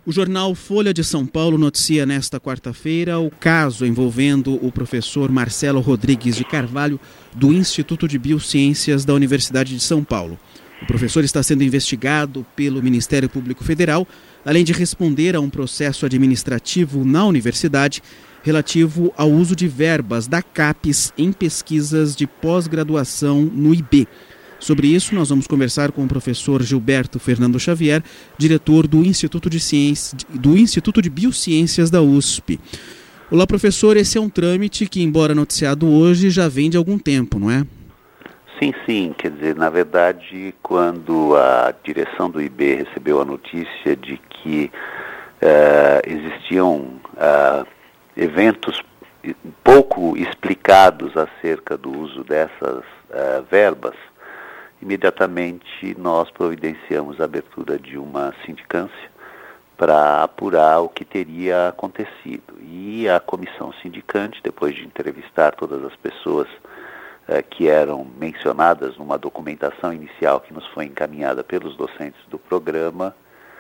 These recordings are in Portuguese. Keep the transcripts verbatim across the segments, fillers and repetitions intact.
O jornal Folha de São Paulo noticia nesta quarta-feira o caso envolvendo o professor Marcelo Rodrigues de Carvalho, do Instituto de Biociências da Universidade de São Paulo. O professor está sendo investigado pelo Ministério Público Federal, além de responder a um processo administrativo na universidade relativo ao uso de verbas da CAPES em pesquisas de pós-graduação no I B. Sobre isso, nós vamos conversar com o professor Gilberto Fernando Xavier, diretor do Instituto de Ciência, do Instituto de Biociências da U S P. Olá, professor. Esse é um trâmite que, embora noticiado hoje, já vem de algum tempo, não é? Sim, sim. Quer dizer, na verdade, quando a direção do I B recebeu a notícia de que uh, existiam uh, eventos pouco explicados acerca do uso dessas uh, verbas, imediatamente nós providenciamos a abertura de uma sindicância para apurar o que teria acontecido. E a comissão sindicante, depois de entrevistar todas as pessoas eh, que eram mencionadas numa documentação inicial que nos foi encaminhada pelos docentes do programa,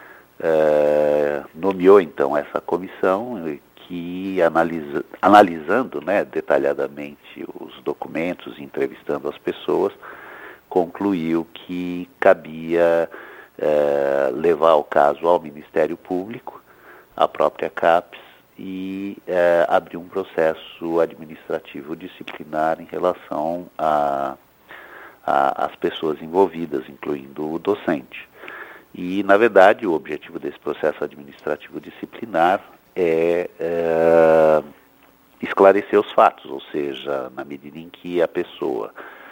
eh, nomeou então essa comissão que, analisa, analisando né, detalhadamente os documentos, entrevistando as pessoas, concluiu que cabia eh, levar o caso ao Ministério Público, à própria CAPES, e eh, abrir um processo administrativo disciplinar em relação a, a, às pessoas envolvidas, incluindo o docente. E, na verdade, o objetivo desse processo administrativo disciplinar é, é esclarecer os fatos, ou seja, na medida em que a pessoa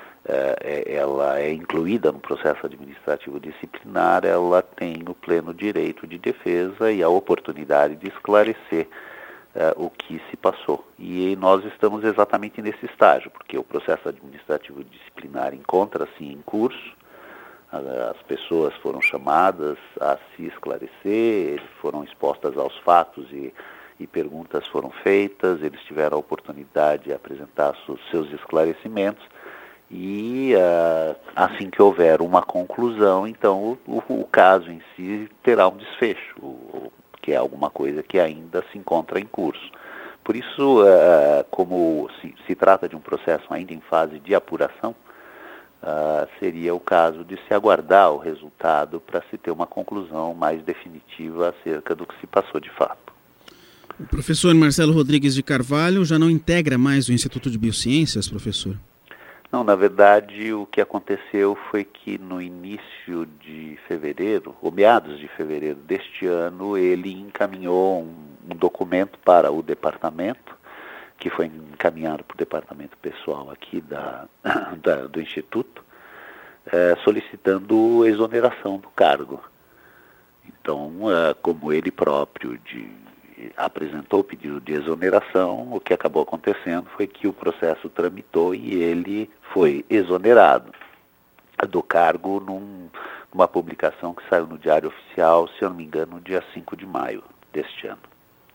ela é incluída no processo administrativo disciplinar, ela tem o pleno direito de defesa e a oportunidade de esclarecer uh, o que se passou. E nós estamos exatamente nesse estágio, porque o processo administrativo disciplinar encontra-se em curso, as pessoas foram chamadas a se esclarecer, foram expostas aos fatos e, e perguntas foram feitas, eles tiveram a oportunidade de apresentar os seus esclarecimentos. E uh, assim que houver uma conclusão, então o, o, o caso em si terá um desfecho, o, que é alguma coisa que ainda se encontra em curso. Por isso, uh, como se, se trata de um processo ainda em fase de apuração, uh, seria o caso de se aguardar o resultado para se ter uma conclusão mais definitiva acerca do que se passou de fato. O professor Marcelo Rodrigues de Carvalho já não integra mais o Instituto de Biociências, professor? Não, na verdade, o que aconteceu foi que no início de fevereiro, ou meados de fevereiro deste ano, ele encaminhou um, um documento para o departamento, que foi encaminhado para o departamento pessoal aqui da, da, do Instituto, é, solicitando exoneração do cargo. Então, é, como ele próprio de... apresentou o pedido de exoneração, o que acabou acontecendo foi que o processo tramitou e ele foi exonerado do cargo num, numa publicação que saiu no Diário Oficial, se eu não me engano, no dia cinco de maio deste ano.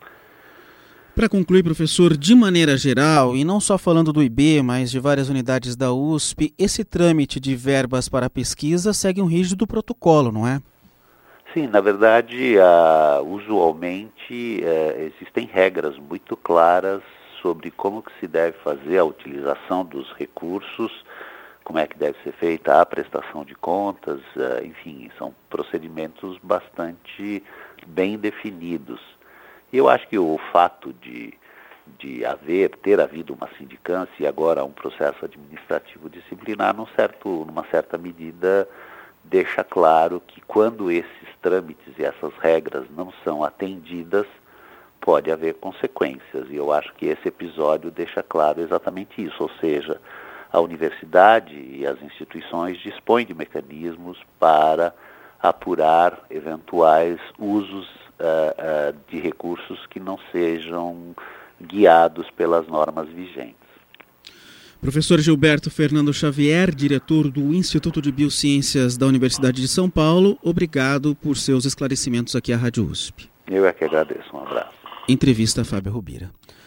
Para concluir, professor, de maneira geral, e não só falando do I B, mas de várias unidades da U S P, esse trâmite de verbas para pesquisa segue um rígido protocolo, não é? Sim, na verdade, uh, usualmente uh, existem regras muito claras sobre como que se deve fazer a utilização dos recursos, como é que deve ser feita a prestação de contas, uh, enfim, são procedimentos bastante bem definidos. E eu acho que o fato de, de haver, ter havido uma sindicância e agora um processo administrativo disciplinar, num certo, numa certa medida, deixa claro que quando esses trâmites e essas regras não são atendidas, pode haver consequências. E eu acho que esse episódio deixa claro exatamente isso, ou seja, a universidade e as instituições dispõem de mecanismos para apurar eventuais usos uh, uh, de recursos que não sejam guiados pelas normas vigentes. Professor Gilberto Fernando Xavier, diretor do Instituto de Biociências da Universidade de São Paulo, obrigado por seus esclarecimentos aqui à Rádio U S P. Eu é que agradeço. Um abraço. Entrevista a Fábio Rubira.